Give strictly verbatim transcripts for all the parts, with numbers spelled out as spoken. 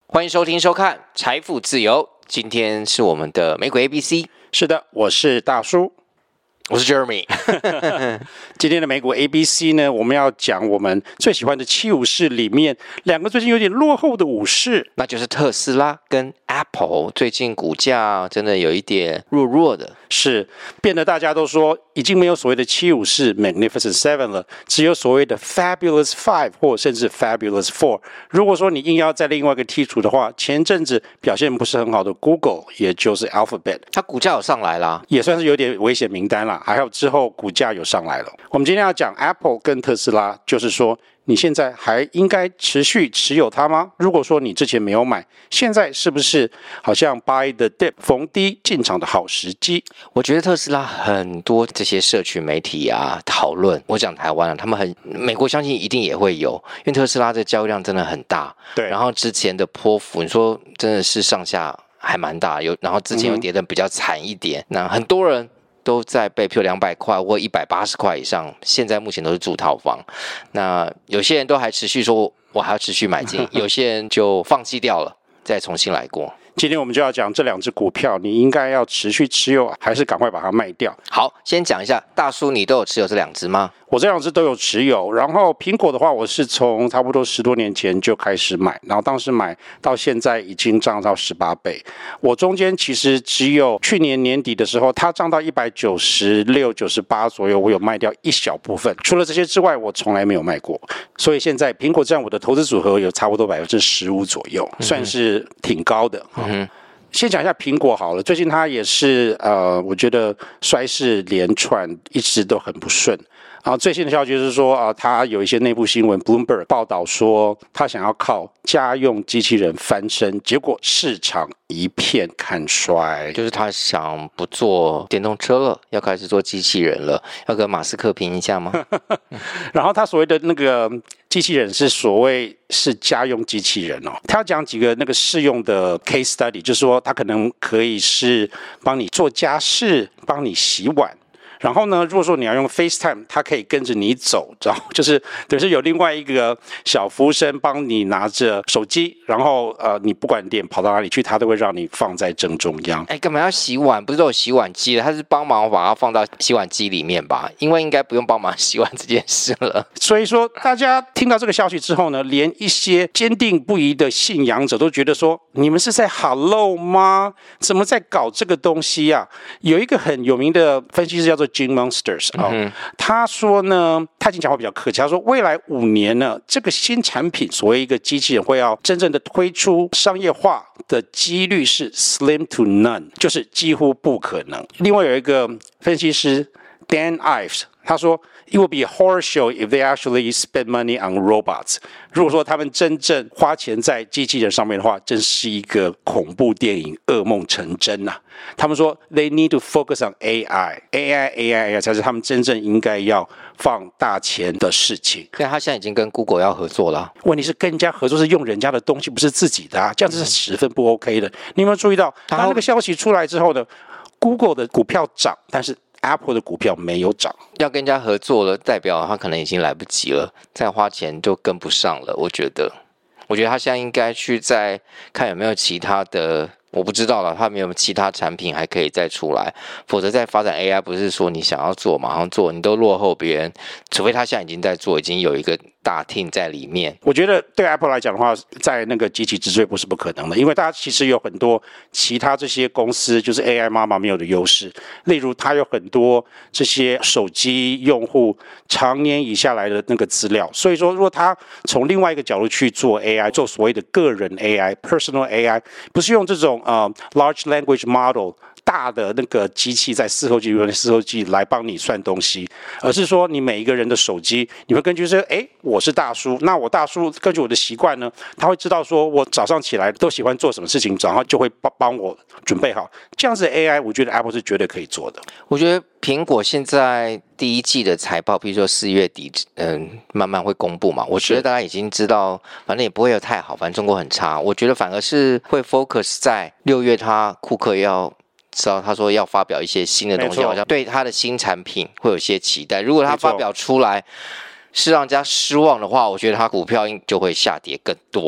欢迎收听收看财富自由，今天是我们的美股 A B C。 是的，我是大叔， 我是 Jeremy。 今天的美股 A B C 呢，我们要讲我们最喜欢的七武士里面两个最近有点落后的武士， 那就是特斯拉跟 Apple。 最近股价真的有一点弱弱的， 是变得大家都说已经没有所谓的七武士 Magnificent Seven 了，只有所谓的 Fabulous Five 或甚至 Fabulous Four。 如果说你硬要在另外一个剔除的话，前阵子表现不是很好的 Google 也就是 Alphabet， 它股价有上来啦， 也算是有点危险名单啦，还有之后股价有上来了。我们今天要讲 Apple 跟特斯拉，就是说你现在还应该持续持有它吗？如果说你之前没有买，现在是不是好像 buy the dip 逢低进场的好时机？ 我觉得特斯拉很多这些社群媒体啊讨论，我讲台湾啊，他们很美国相信一定也会有，因为特斯拉的交易量真的很大。 对， 然后之前的波幅，你说真的是上下还蛮大，有然后之前又跌得比较惨一点，嗯、那很多人都在被譬如两百块或一百八十块以上，现在目前都是住套房。那有些人都还持续说我还要持续买进，有些人就放弃掉了，再重新来过。 今天我们就要讲这两只股票，你应该要持续持有，还是赶快把它卖掉？ 好，先讲一下，大叔，你都有持有这两只吗？ 我这两只都有持有，然后苹果的话，我是从差不多十多年前就开始买，然后当时买到现在已经涨到十八倍。我中间其实只有去年年底的时候，它涨到一百九十六、九十八左右，我有卖掉一小部分。除了这些之外，我从来没有卖过。所以现在苹果占我的投资组合有差不多百分之十五左右，算是挺高的。嗯，先讲一下苹果好了，最近它也是呃，我觉得衰势连串，一直都很不顺。然后最新的消息就是说，啊、呃，他有一些内部新闻 ，Bloomberg 报道说，他想要靠家用机器人翻身，结果市场一片看衰， 就是他想不做电动车了，要开始做机器人了，要跟马斯克拼一下吗？ 然后他所谓的那个机器人是所谓是家用机器人哦，他要讲几个那个试用的 case study， 就是说他可能可以是帮你做家事，帮你洗碗。然后呢，如果说你要用 FaceTime， 它可以跟着你走，然后就是等于是有另外一个小服务生帮你拿着手机，然后呃，你不管脸跑到哪里去，它都会让你放在正中央。 哎，干嘛要洗碗？不是都有洗碗机了？他是帮忙把它放到洗碗机里面吧？因为应该不用帮忙洗碗这件事了。 所以说，大家听到这个消息之后呢，连一些坚定不移的信仰者都觉得说，你们是在 Hello 吗？怎么在搞这个东西啊？有一个很有名的分析师叫做Jim Monsters 啊、哦嗯，他说呢，他已经讲话比较客气，他说未来五年呢，这个新产品所谓一个机器人会要真正的推出商业化的几率是 slim to none， 就是几乎不可能。另外有一个分析师 Dan Ives， 他说 It will be a horror show if they actually spend money on robots。 如果说他们真正花钱在机器人上面的话，真是一个恐怖电影，噩梦成真啊。他们说 They need to focus on A I A I A I A I 才是他们真正应该要放大钱的事情。 对，他现在已经跟 Google 要合作了。 问题是跟人家合作是用人家的东西，不是自己的啊，这样子是十分不 OK 的。你有没有注意到，他那个消息出来之后呢， Google 的股票涨，但是Apple 的股票没有涨， 要跟人家合作了，代表他可能已经来不及了，再花钱就跟不上了。我觉得，我觉得他现在应该去再看有没有其他的，我不知道了，他有没有其他产品还可以再出来，否则在发展 A I 不是说你想要做马上做，你都落后别人，除非他现在已经在做，已经有一个大 team 在里面。 我觉得对 Apple 来讲的话，在那个急起直追不是不可能的，因为大家其实有很多其他这些公司就是 A I 妈妈没有的优势，例如它有很多这些手机用户常年以下来的那个资料，所以说如果它从另外一个角度去做 A I， 做所谓的个人 A I、personal A I， 不是用这种呃 large language model。大的那个机器在伺服器里面伺服器来帮你算东西，而是说你每一个人的手机，你会根据说，哎，我是大叔，那我大叔根据我的习惯呢，他会知道说我早上起来都喜欢做什么事情，然后就会帮帮我准备好。这样子的 A I， 我觉得 Apple 是绝对可以做的。 我觉得苹果现在第一季的财报，比如说四月底，嗯，慢慢会公布嘛。我觉得大家已经知道，反正也不会有太好，反正中国很差。我觉得反而是会 focus 在六月，他库克要。知道他说要发表一些新的东西，好像对他的新产品会有一些期待。如果他发表出来是让人家失望的话，我觉得他股票就会下跌更多。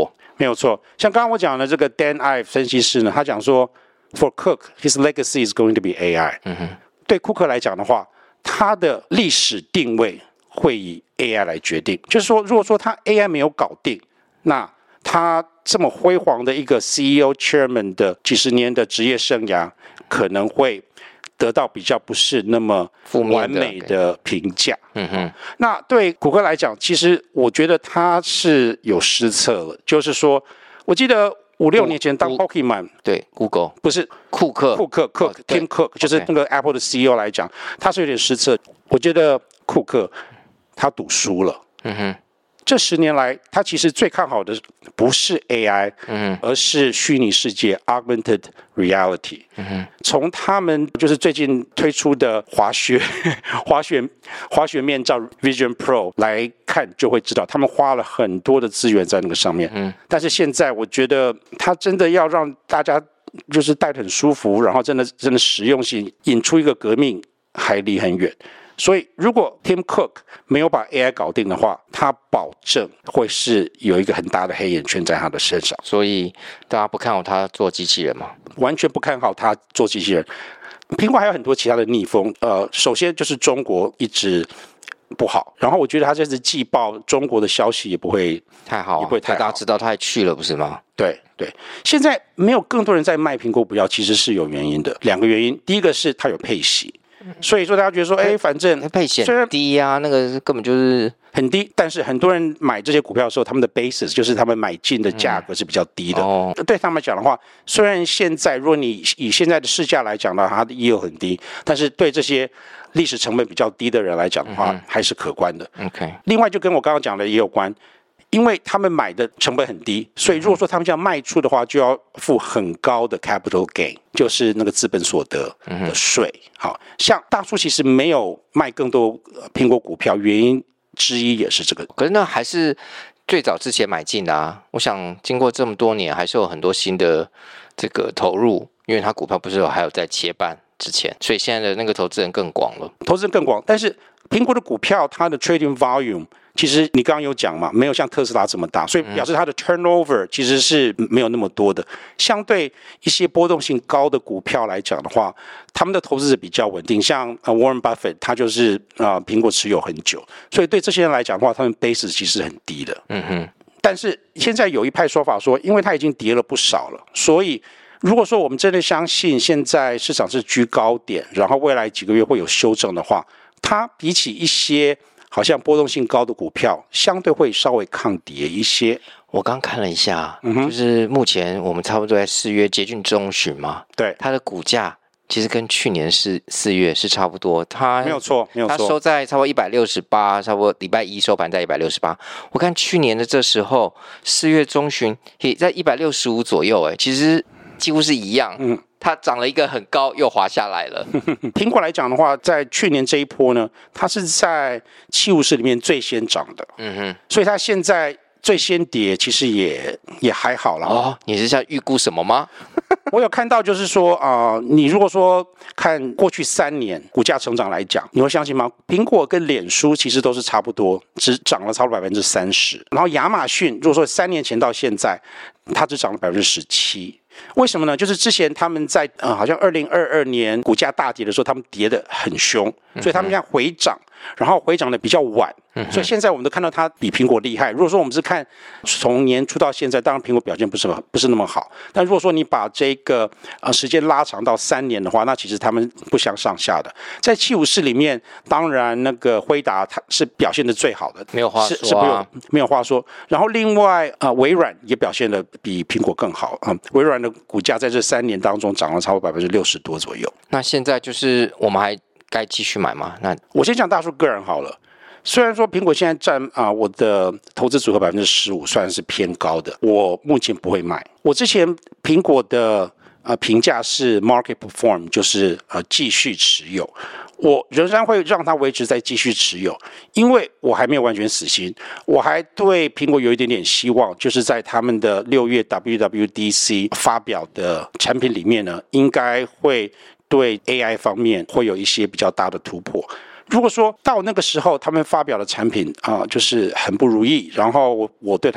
没有错。像刚刚我讲的这个 Dan Ive 分析师呢，他讲说 ，For Cook, his legacy is going to be A I。嗯哼，对库克来讲的话，他的历史定位会以 A I 来决定。就是说，如果说他 A I 没有搞定，那他这么辉煌的一个 C E O Chairman 的几十年的职业生涯，可能会得到比较不是那么完美的评价。嗯哼，那对谷歌来讲，其实我觉得他是有失策了。就是说，我记得五六年前当 Pokemon， 对 Google 不是库克， 库克 Cook Tim Cook， 就是那个 Apple 的 C E O 来讲，他是有点失策。我觉得库克他赌输了。嗯哼。这十年来，他其实最看好的不是 A I，嗯，而是虚拟世界 （Augmented Reality）。嗯，从他们就是最近推出的滑雪、滑雪、滑雪面罩 Vision Pro 来看，就会知道他们花了很多的资源在那个上面。嗯，但是现在我觉得他真的要让大家就是戴得很舒服，然后真的真的实用性引出一个革命，还离很远。所以，如果 Tim Cook 没有把 A I 搞定的话，他保证会是有一个很大的黑眼圈在他的身上。 所以，大家不看好他做机器人吗？ 完全不看好他做机器人。苹果还有很多其他的逆风，呃，首先就是中国一直不好，然后我觉得他这次季报中国的消息也不会太好、啊， 也不会太好。 大家知道他还去了，不是吗？ 对对，现在没有更多人在卖苹果股票，其实是有原因的。两个原因，第一个是它有配息。所以说，大家觉得说，哎，反正配息很低啊，那个根本就是很低。但是很多人买这些股票的时候，他们的 basis 就是他们买进的价格是比较低的。嗯哦、对他们讲的话，虽然现在如果你以现在的市价来讲的话，它的 yield 很低，但是对这些历史成本比较低的人来讲的话，嗯、还是可观的。 OK。 另外，就跟我刚刚讲的也有关。因为他们买的成本很低，所以如果说他们这样卖出的话，就要付很高的 capital gain， 就是那个资本所得的税。好像大叔其实没有卖更多苹果股票，原因之一也是这个。 可是那还是最早之前买进的啊。我想经过这么多年，还是有很多新的这个投入，因为他股票不是有还有在切半之前，所以现在的那个投资人更广了， 投资人更广。但是苹果的股票它的 trading volume。其实你刚刚有讲嘛，没有像特斯拉这么大，所以表示它的 turnover 其实是没有那么多的。相对一些波动性高的股票来讲的话，他们的投资者比较稳定。像 Warren Buffett， 他就是啊苹果持有很久，所以对这些人来讲的话，他们 base 其实很低的。嗯哼。但是现在有一派说法说，因为它已经跌了不少了，所以如果说我们真的相信现在市场是居高点，然后未来几个月会有修正的话，它比起一些好像波动性高的股票，相对会稍微抗跌一些。 我刚看了一下，嗯、就是目前我们差不多在四月接近中旬嘛， 对， 它的股价其实跟去年是四月是差不多，它没有错，没有错， 它收在差不多一百六十八，差不多礼拜一收盘在一百六十八。我看去年的这时候，四月中旬也在一百六十五左右，哎，其实几乎是一样，嗯。它涨了一个很高，又滑下来了。 苹果来讲的话，在去年这一波呢，它是在七五十里面最先涨的，嗯哼，所以它现在最先跌，其实也也还好啦。 哦，你是在预估什么吗？ 我有看到，就是说啊、呃，你如果说看过去三年股价成长来讲，你会相信吗？苹果跟脸书其实都是差不多，只涨了超过百分之三十。然后亚马逊，如果说三年前到现在，它只涨了百分之十七。为什么呢？就是之前他们在呃，好像二零二二年股价大跌的时候，他们跌得很凶，所以他们现在回涨，然后回涨的比较晚，所以现在我们都看到它比苹果厉害。如果说我们是看从年初到现在，当然苹果表现不是不是那么好，但如果说你把这个呃时间拉长到三年的话，那其实他们不相上下的。在七五四里面，当然那个辉达它是表现的最好的， 没有话说、啊， 是是没有没有话说。然后另外呃微软也表现的比苹果更好啊、嗯，微软的股价在这三年当中涨了超过百分之六十多左右。 那现在就是我们还该继续买吗？那我先讲大叔个人好了。虽然说苹果现在占啊、呃、我的投资组合百分之十五，算是偏高的，我目前不会卖。我之前苹果的呃评价是 market perform， 就是呃继续持有。我仍然会让它维持在继续持有，因为我还没有完全死心，我还对苹果有一点点希望，就是在他们的六月 W W D C 发表的产品里面呢，应该会对 A I 方面会有一些比较大的突破。如果说到那个时候他们发表的产品啊、呃，就是很不如意，然后我我对他们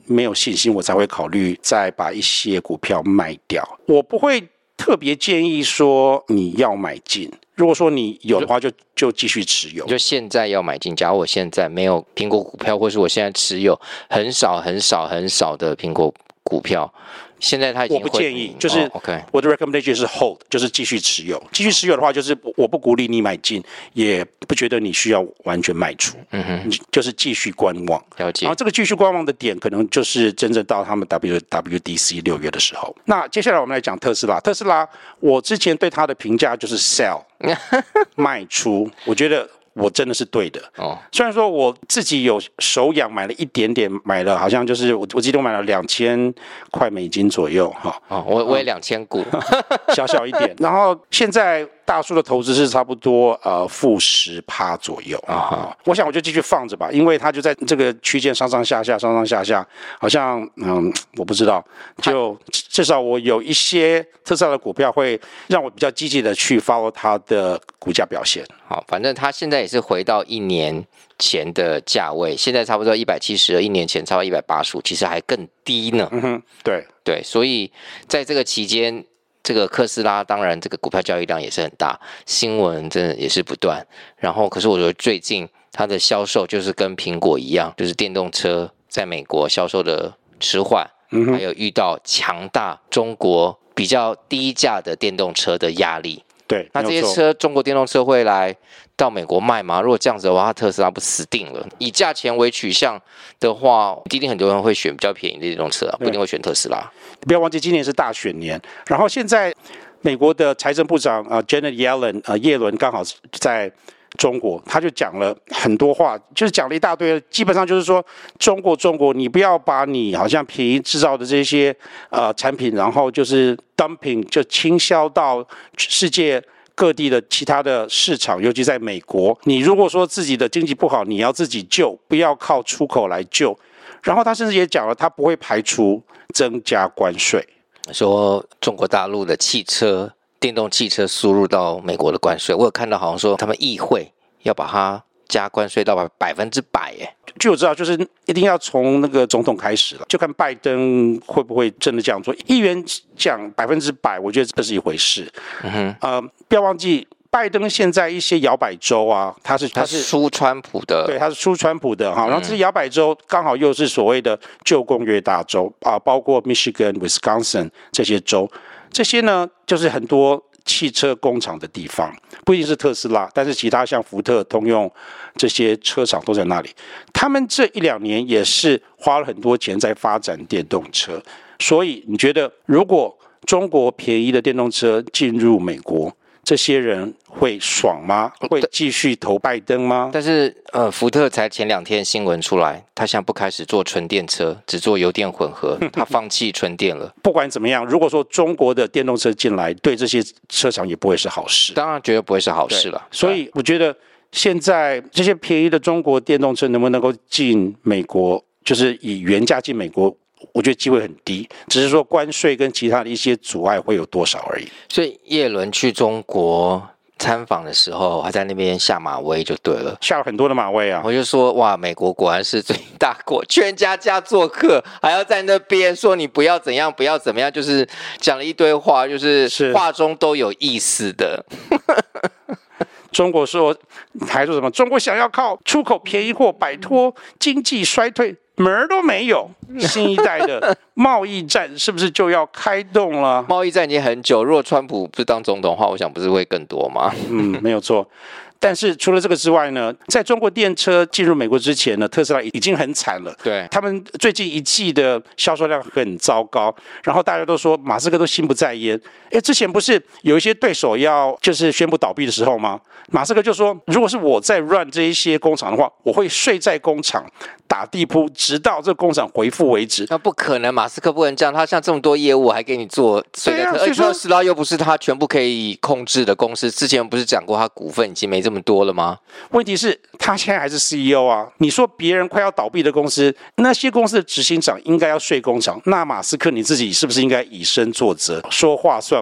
没有信心，我才会考虑再把一些股票卖掉。我不会特别建议说你要买进，如果说你有的话就，就就继续持有。 就现在要买进，假如我现在没有苹果股票，或是我现在持有很少很少很少的苹果股票，现在它已经我不建议，就是、 哦 okay、 我的 recommendation 是 hold， 就是继续持有。继续持有的话，就是我不鼓励你买进，也不觉得你需要完全卖出，嗯哼，就是继续观望。 了解。 然后这个继续观望的点，可能就是真正到他们 W W D C 六月的时候。那接下来我们来讲特斯拉。特斯拉，我之前对它的评价就是 sell 卖出，我觉得我真的是对的哦。虽然说我自己有手痒买了一点点，买了好像就是我我记得我买了两千块美金左右哈。 哦，我我也两千股， 小小一点。然后现在大叔的投资是差不多呃负十趴左右啊。我想我就继续放着吧，因为它就在这个区间上上下下上上下下，好像嗯我不知道，就至少我有一些特斯拉的股票会让我比较积极的去 follow 它的股价表现。 好，反正它现在也是回到一年前的价位，现在差不多一百七十二，一年前差不多一百八十五，其实还更低呢。 嗯哼，对对，所以在这个期间，这个特斯拉当然这个股票交易量也是很大，新闻真的也是不断。然后，可是我觉得最近它的销售就是跟苹果一样，就是电动车在美国销售的迟缓，嗯、还有遇到强大中国比较低价的电动车的压力。 对， 那这些车中国电动车会来到美国卖吗？如果这样子的话，特斯拉不死定了？以价钱为取向的话，一定很多人会选比较便宜的电动车、啊，不一定会选特斯拉。 不要忘记今年是大选年，然后现在美国的财政部长啊 Janet Yellen 啊耶伦刚好在中国，他就讲了很多话，就是讲了一大堆，基本上就是说中国中国，你不要把你好像便宜制造的这些呃产品，然后就是 dumping 就倾销到世界各地的其他的市场，尤其在美国，你如果说自己的经济不好，你要自己救，不要靠出口来救。然后他甚至也讲了，他不会排除增加关税， 说中国大陆的汽车。电动汽车输入到美国的关税，我有看到好像说他们议会要把它加关税到百分之百耶。 据我知道，就是一定要从那个总统开始了，就看拜登会不会真的这样做。议员讲百分之百，我觉得这是一回事。嗯哼，呃，不要忘记。拜登现在一些摇摆州啊，他是他是输川普的， 对，他是输川普的哈。然后这些摇摆州刚好又是所谓的旧工业大州啊，包括 Michigan、Wisconsin 这些州，这些呢就是很多汽车工厂的地方，不一定是特斯拉，但是其他像福特、通用这些车厂都在那里。他们这一两年也是花了很多钱在发展电动车，所以你觉得如果中国便宜的电动车进入美国？这些人会爽吗？会继续投拜登吗？ 但是，呃，福特才前两天新闻出来，他现在不开始做纯电车，只做油电混合，他放弃纯电了。 不管怎么样，如果说中国的电动车进来，对这些车厂也不会是好事。 当然，绝对不会是好事了。 所以，我觉得现在这些便宜的中国电动车能不能够进美国，就是以原价进美国？我觉得机会很低，只是说关税跟其他的一些阻碍会有多少而已。 所以叶伦去中国参访的时候，还在那边下马威就对了， 下了很多的马威啊！ 我就说哇，美国果然是最大国，全家家做客，还要在那边说你不要怎样，不要怎么样，就是讲了一堆话，就是话中都有意思的。 中国说还说什么？中国想要靠出口便宜货摆脱经济衰退，门儿都没有。新一代的贸易战是不是就要开动了？ 贸易战已经很久，如果川普不是当总统的话，我想不是会更多吗？ 嗯，没有错。但是除了这个之外呢，在中国电车进入美国之前呢，特斯拉已经很惨了。 对， 他们最近一季的销售量很糟糕，然后大家都说马斯克都心不在焉。哎，之前不是有一些对手要就是宣布倒闭的时候吗？马斯克就说，如果是我在 run 这一些工厂的话，我会睡在工厂打地铺，直到这个工厂恢复为止。 那不可能，马斯克不能这样，他像这么多业务还给你做睡在，而且特斯拉又不是他全部可以控制的公司。之前不是讲过他股份已经没这么多了吗？ 问题是，他现在还是 C E O 啊。你说别人快要倒闭的公司，那些公司的执行长应该要睡工厂，那马斯克你自己是不是应该以身作则，说话算话？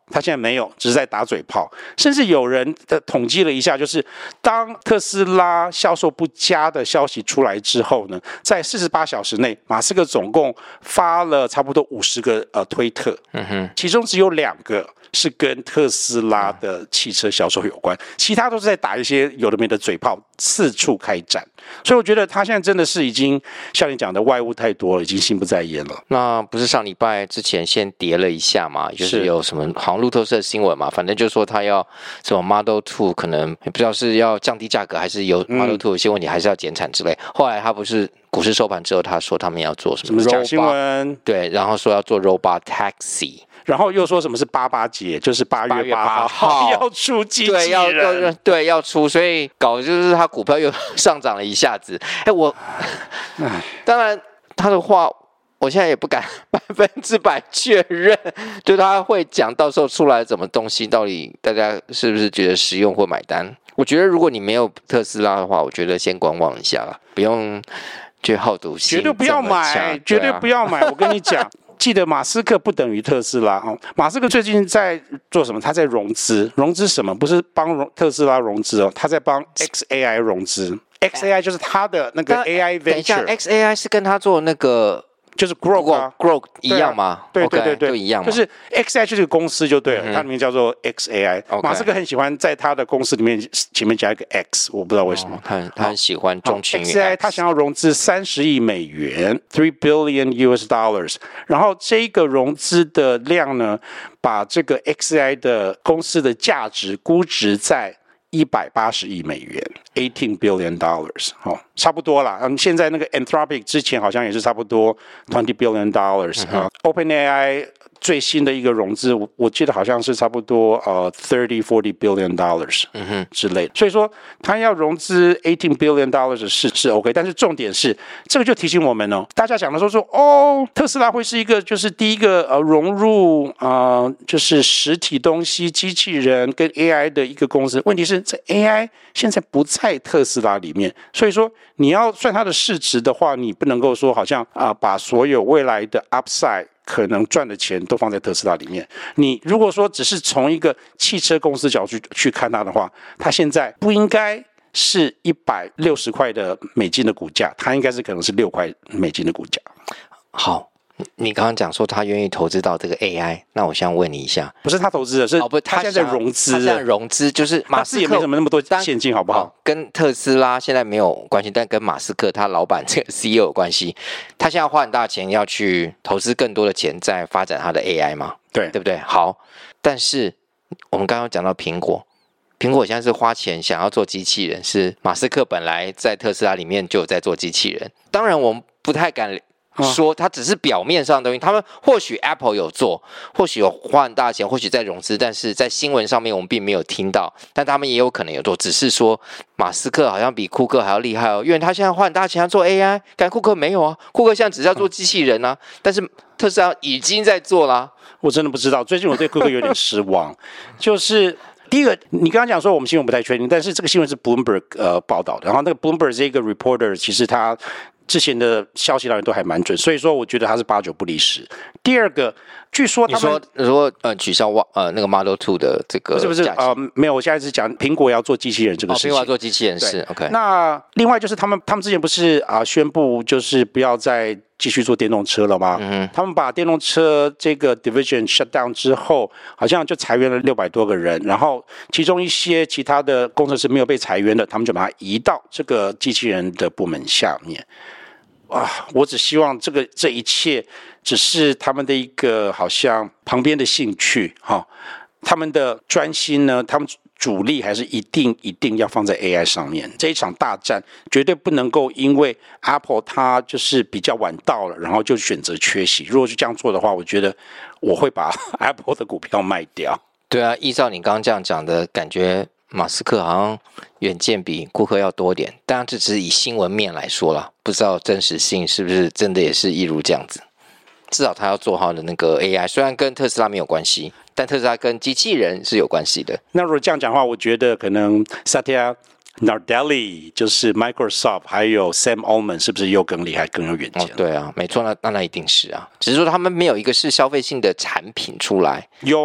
他现在没有，只是在打嘴炮。甚至有人的统计了一下，就是当特斯拉销售不佳的消息出来之后呢，在四十八小时内，马斯克总共发了差不多五十个呃推特，嗯哼，其中只有两个是跟特斯拉的汽车销售有关，其他都是在打一些有的没的嘴炮，四处开战。所以我觉得他现在真的是已经像你讲的外物太多了，已经心不在焉了。 那不是上礼拜之前先跌了一下嘛，就是有什么好像路透社的新闻嘛，反正就说他要什么 Model 二可能也不知道是要降低价格，还是有 Model 二有些问题，还是要减产之类。后来他不是股市收盘之后，他说他们要做什么？ 什么假新闻？ 对，然后说要做 Robot Taxi。 然后又说什么是八八节，就是八月八号要出机器人， 对，要对要出，所以搞就是他股票又上涨了一下子。哎，我当然他的话，我现在也不敢百分之百确认，就他会讲到时候出来什么东西，到底大家是不是觉得实用或买单？我觉得如果你没有特斯拉的话，我觉得先观望一下啦，不用去好赌心， 绝对不要买，绝对不要买。我跟你讲。记得马斯克不等于特斯拉哦。马斯克最近在做什么？他在融资，融资什么？不是帮特斯拉融资哦，他在帮 X A I 融资。X A I 就是他的那个 A I venture。等一下 ，X A I 是跟他做那个就是 Grok 啊 ，Grok 一样吗？ 对对对对， 就一样嘛。 就是 X A I 就是个公司就对了，它的名叫做 X A I。马斯克很喜欢在他的公司里面前面加一个 X， 我不知道为什么。 他他很喜欢中群 X A I， 他想要融资三十亿美元 ，three billion U S dollars。然后这个融资的量呢，把这个 X A I 的公司的价值估值在一百八十亿美元 ，eighteen billion dollars， 哦，差不多啦。嗯，现在那个 Anthropic 之前好像也是差不多 twenty billion dollars 啊。OpenAI 最新的一个融资，我我记得好像是差不多呃 thirty forty billion dollars 嗯哼之类的。所以说，他要融资 eighteen billion dollars 是是 OK， 但是重点是这个就提醒我们哦，大家讲的说说哦，特斯拉会是一个就是第一个呃融入呃就是实体东西机器人跟 A I 的一个公司。问题是这 A I 现在不在特斯拉里面，所以说你要算它的市值的话，你不能够说好像啊、呃、把所有未来的 upside。可能赚的钱都放在特斯拉里面。你如果说只是从一个汽车公司角度 去, 去看它的话，它现在不应该是一百六十块的美金的股价，它应该是可能是六块美金的股价。 好，你刚刚讲说他愿意投资到这个 A I， 那我想问你一下， 不是他投资的，是哦不，他现在在融资， 他现在融资就是马斯克也没什么那么多现金，好不好？ 跟特斯拉现在没有关系，但跟马斯克他老板这个 C E O 有关系。他现在花很大钱要去投资更多的钱在发展他的 A I 嘛？ 对， 对不对？好，但是我们刚刚讲到苹果，苹果现在是花钱想要做机器人，是马斯克本来在特斯拉里面就有在做机器人。当然，我们不太敢。说它只是表面上的东西，他们或许 Apple 有做，或许有花很大钱，或许在融资，但是在新闻上面我们并没有听到，但他们也有可能有做，只是说马斯克好像比库克还要厉害哦，因为他现在花很大钱要做 A I， 但库克没有啊，库克现在只是要做机器人啊，但是特斯拉已经在做啦。 我真的不知道，最近我对库克有点失望，就是第一个，你刚刚讲说我们新闻不太确定，但是这个新闻是 Bloomberg 呃报道的，然后那个 Bloomberg 这个 reporter 其实他之前的消息来源都还蛮准，所以说我觉得他是八九不离十。第二个，据说他们你说你说呃取消呃那个 Model 二的这个不是不是呃没有，我现在是讲苹果要做机器人这个事情。 哦，苹果要做机器人是 OK。 那另外就是他们他们之前不是啊、呃、宣布就是不要再继续做电动车了吗？嗯，他们把电动车这个 division shut down 之后，好像就裁员了六百多个人，然后其中一些其他的工程师没有被裁员的，他们就把它移到这个机器人的部门下面。啊，我只希望这个这一切只是他们的一个好像旁边的兴趣哈、哦，他们的专心呢，他们主力还是一定一定要放在 A I 上面。这一场大战绝对不能够因为 Apple 它就是比较晚到了，然后就选择缺席。如果是这样做的话，我觉得我会把 Apple 的股票卖掉。 对啊，依照你刚刚这样讲的感觉，马斯克好像远见比库克要多点，当然这只是以新闻面来说啦，不知道真实性是不是真的也是一如这样子。至少他要做好的那个 A I， 虽然跟特斯拉没有关系，但特斯拉跟机器人是有关系的。 那如果这样讲的话，我觉得可能 Satya Nadella 就是 Microsoft 还有 Sam Altman 是不是又更厉害更有远见、 哦、对啊，没错，那那那一定是啊，只是说他们没有一个是消费性的产品出来。 有啊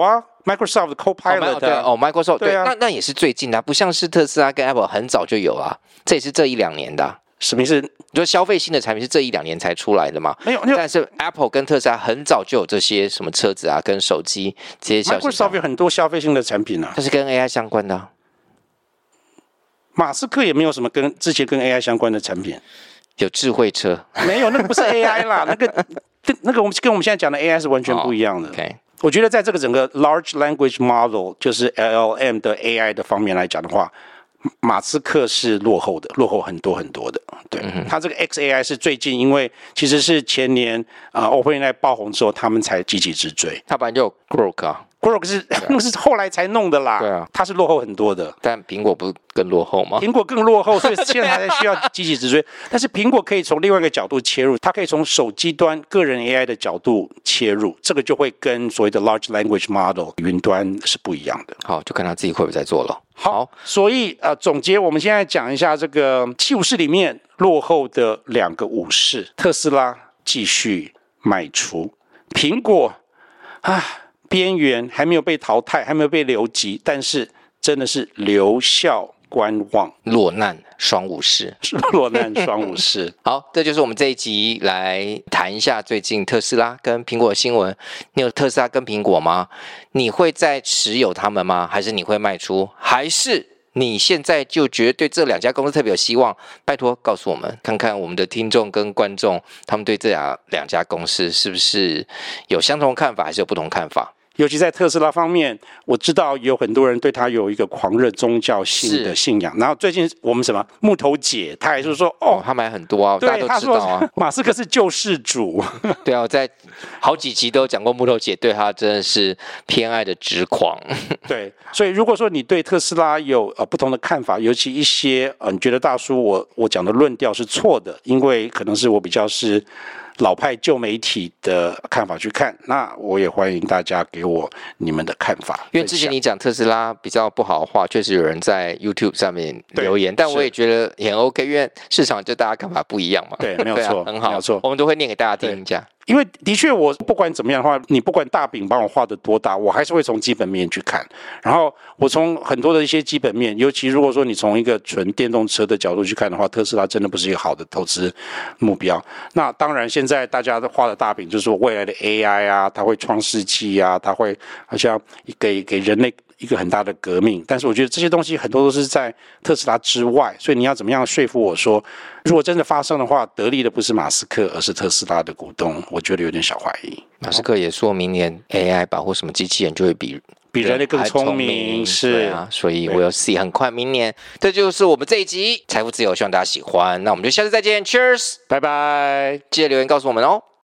Microsoft Copilot 哦对哦 ，Microsoft 对， 对啊那那也是最近的、啊，不像是特斯拉跟 Apple 很早就有啊，这也是这一两年的、啊。 什么意思？ 你说消费性的产品是这一两年才出来的嘛？ 没有，没有。 但是 Apple 跟特斯拉很早就有这些什么车子啊，跟手机这些消息。 Microsoft 有很多消费性的产品啊， 但是跟 A I 相关的、啊。 马斯克也没有什么跟之前跟 A I 相关的产品， 有智慧车， 没有，那个不是 A I 啦，那个那个我们跟我们现在讲的 A I 是完全不一样的。 哦 OK， 我觉得在这个整个 Large Language Model 就是 L L M 的 A I 的方面来讲的话，马斯克是落后的，落后很多很多的。对，嗯、他这个 X A I 是最近，因为其实是前年啊、呃、OpenAI 爆红之后，他们才积极之追。 他本来就有 Grok 啊。 Grok 是那是后来才弄的啦， 对啊， 它是落后很多的。 但苹果不是更落后吗？ 苹果更落后，所以现在还需要积极直追。但是苹果可以从另外一个角度切入，它可以从手机端个人 A I 的角度切入，这个就会跟所谓的 Large Language Model 云端是不一样的。 好，就看他自己会不会在做了。 好，所以呃，总结我们现在讲一下这个七武士里面落后的两个武士，特斯拉继续卖出，苹果啊。边缘还没有被淘汰，还没有被留级，但是真的是留校观望， 落难双武士， 落难双武士。 好，这就是我们这一集来谈一下最近特斯拉跟苹果的新闻。你有特斯拉跟苹果吗？你会再持有他们吗？还是你会卖出？还是你现在就觉得对这两家公司特别有希望？拜托告诉我们，看看我们的听众跟观众，他们对这两两家公司是不是有相同看法，还是有不同看法？ 尤其在特斯拉方面，我知道有很多人对他有一个狂热宗教性的信仰。然后最近我们什么木头姐，他还是说哦， 他买很多啊，大家都知道啊。 马斯克是救世主， 对啊，我在好几集都讲过木头姐对他真的是偏爱的之狂。 对，所以如果说你对特斯拉有呃不同的看法，尤其一些呃你觉得大叔我我讲的论调是错的，因为可能是我比较是老派旧媒体的看法去看，那我也欢迎大家给我你们的看法。 因为之前你讲特斯拉比较不好的话，确实有人在 YouTube 上面留言，但我也觉得也 OK， 因为市场就大家看法不一样嘛。 对，没有错， 啊、很好， 没有错， 我们都会念给大家听一下。 因为的确，我不管怎么样的话，你不管大饼帮我画的多大，我还是会从基本面去看。然后我从很多的一些基本面，尤其如果说你从一个纯电动车的角度去看的话，特斯拉真的不是一个好的投资目标。那当然，现在大家画的大饼就是说未来的 A I 啊，它会创世纪啊，它会好像给给人类一个很大的革命。但是我觉得这些东西很多都是在特斯拉之外，所以你要怎么样说服我说，如果真的发生的话，得利的不是马斯克，而是特斯拉的股东，我觉得有点小怀疑。 马斯克也说明年 A I 吧或什么机器人就会比比人类更聪明，是啊，所以我有 see 很快明年，这就是我们这一集财富自由，希望大家喜欢。那我们就下次再见 ，Cheers， 拜拜， 记得留言告诉我们哦。